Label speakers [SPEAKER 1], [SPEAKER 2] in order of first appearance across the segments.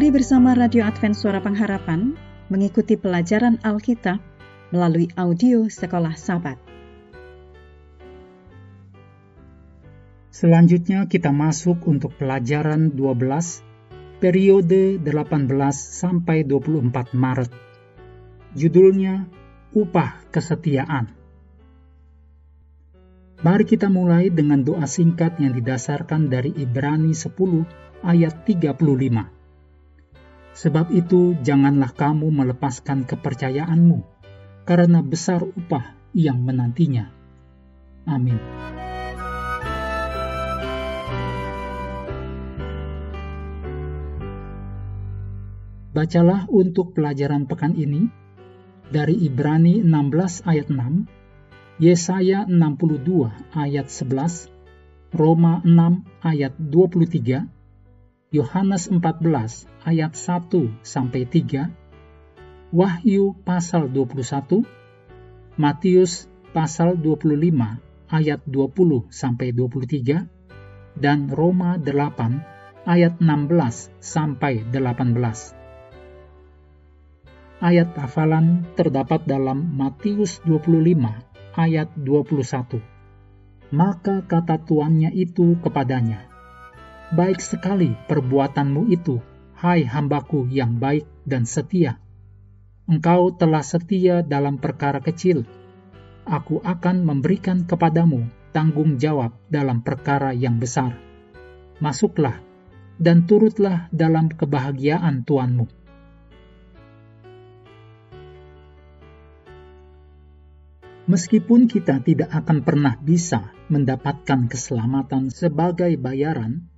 [SPEAKER 1] Mari bersama Radio Advent Suara Pengharapan mengikuti pelajaran Alkitab melalui audio Sekolah Sabat.
[SPEAKER 2] Selanjutnya kita masuk untuk pelajaran 12, periode 18 sampai 24 Maret. Judulnya, Upah Kesetiaan. Mari kita mulai dengan doa singkat yang didasarkan dari Ibrani 10 ayat 35. Sebab itu janganlah kamu melepaskan kepercayaanmu, karena besar upah yang menantinya. Amin. Bacalah untuk pelajaran pekan ini dari Ibrani 16 ayat 6, Yesaya 62 ayat 11, Roma 6 ayat 23, Yohanes 14 ayat 1-3, Wahyu pasal 21, Matius pasal 25 ayat 20-23, dan Roma 8 ayat 16-18. Ayat hafalan terdapat dalam Matius 25 ayat 21. Maka kata tuannya itu kepadanya, baik sekali perbuatanmu itu, hai hambaku yang baik dan setia. Engkau telah setia dalam perkara kecil. Aku akan memberikan kepadamu tanggung jawab dalam perkara yang besar. Masuklah dan turutlah dalam kebahagiaan Tuanmu. Meskipun kita tidak akan pernah bisa mendapatkan keselamatan sebagai bayaran,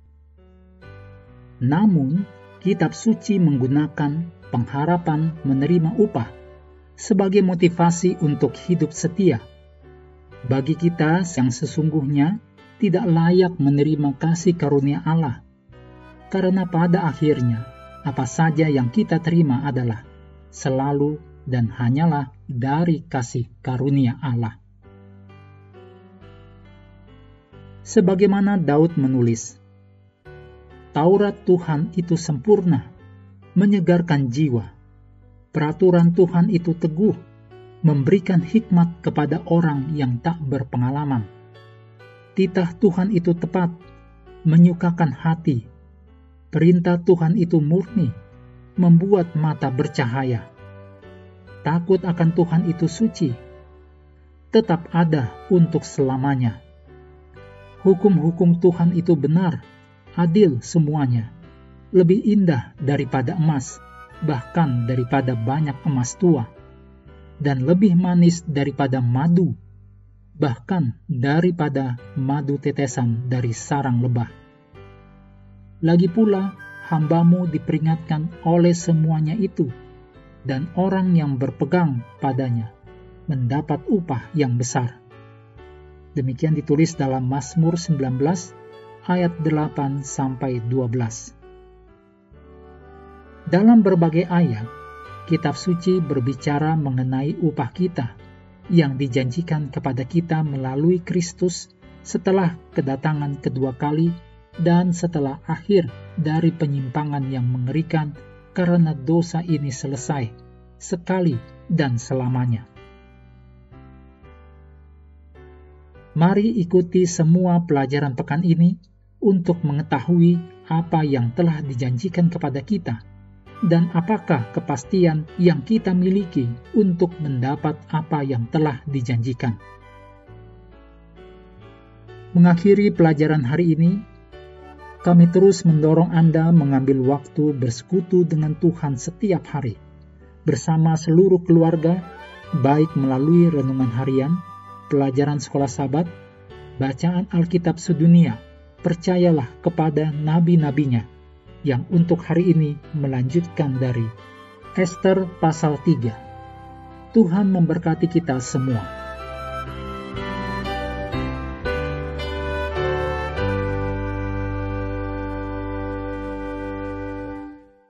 [SPEAKER 2] namun, kitab suci menggunakan pengharapan menerima upah sebagai motivasi untuk hidup setia. Bagi kita yang sesungguhnya tidak layak menerima kasih karunia Allah, karena pada akhirnya apa saja yang kita terima adalah selalu dan hanyalah dari kasih karunia Allah. Sebagaimana Daud menulis, Taurat Tuhan itu sempurna, menyegarkan jiwa. Peraturan Tuhan itu teguh, memberikan hikmat kepada orang yang tak berpengalaman. Titah Tuhan itu tepat, menyukakan hati. Perintah Tuhan itu murni, membuat mata bercahaya. Takut akan Tuhan itu suci, tetap ada untuk selamanya. Hukum-hukum Tuhan itu benar, adil semuanya, lebih indah daripada emas, bahkan daripada banyak emas tua, dan lebih manis daripada madu, bahkan daripada madu tetesan dari sarang lebah. Lagi pula, hambamu diperingatkan oleh semuanya itu, dan orang yang berpegang padanya mendapat upah yang besar. Demikian ditulis dalam Mazmur 19, ayat 8-12. Dalam berbagai ayat, kitab suci berbicara mengenai upah kita yang dijanjikan kepada kita melalui Kristus setelah kedatangan kedua kali dan setelah akhir dari penyimpangan yang mengerikan karena dosa ini selesai sekali dan selamanya. Mari ikuti semua pelajaran pekan ini untuk mengetahui apa yang telah dijanjikan kepada kita dan apakah kepastian yang kita miliki untuk mendapat apa yang telah dijanjikan. Mengakhiri pelajaran hari ini, kami terus mendorong Anda mengambil waktu bersekutu dengan Tuhan setiap hari, bersama seluruh keluarga, baik melalui renungan harian, pelajaran sekolah Sabat, bacaan Alkitab sedunia, percayalah kepada nabi-nabinya, yang untuk hari ini melanjutkan dari Ester pasal 3. Tuhan memberkati kita semua.